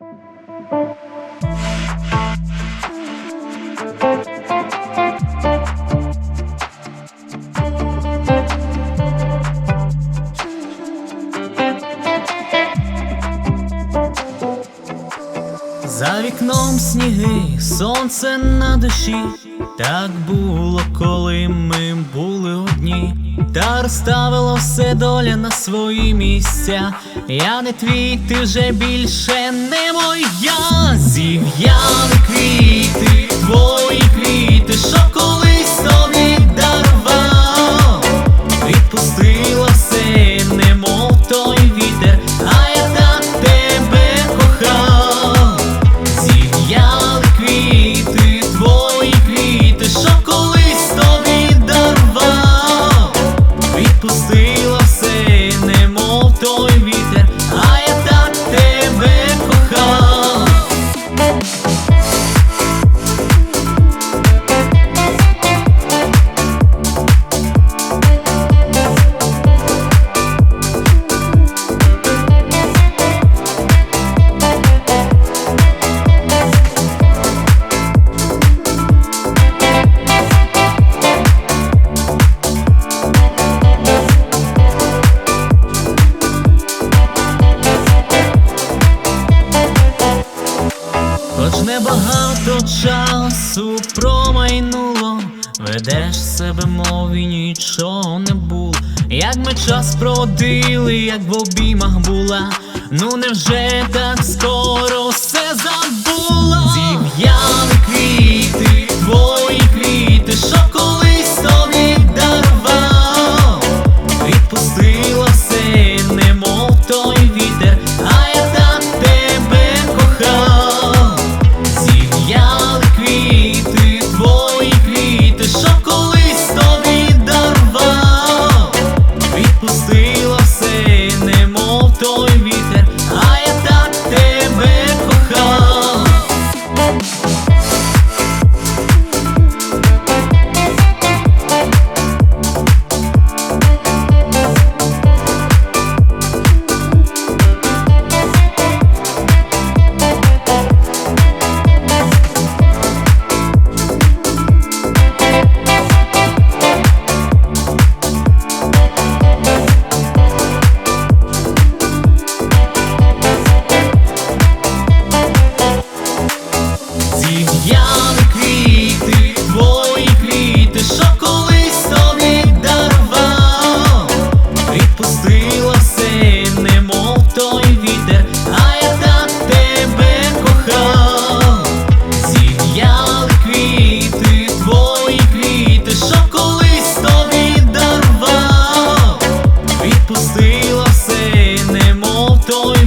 За вікном сніги, сонце на душі. Так було, коли ми були одні. Та розставила все доля на свої місця. Я не твій, ти вже більше не моя. Зів'яли квіти, твої квіти, що колись тобі дарував. Відпустила все, немов той вітер, а я так тебе кохав. Зів'яли квіти, твої квіти, що колись тобі дарував. Відпустила все, немов той вітер, а я так тебе кохав. Хоч небагато часу промайнуло, ведеш себе, мов і нічого не було. Як ми час проводили, як в обіймах була. Ну невже так скоро все забула? Зів'яли квіти, твої квіти, що колись тобі дарував. Відпустила все, немов той вітер, а я так тебе кохав. Зів'яли квіти, твої квіти, що колись тобі дарував. Відпустила все, немов той вітер, а я так тебе кохав. Зів'яли квіти, твої квіти, що колись тобі дарував. Відпустила все, немов той вітер, а я так тебе кохав. Зів'яли квіти, твої квіти, що колись тобі дарував. Відпустила все, немов той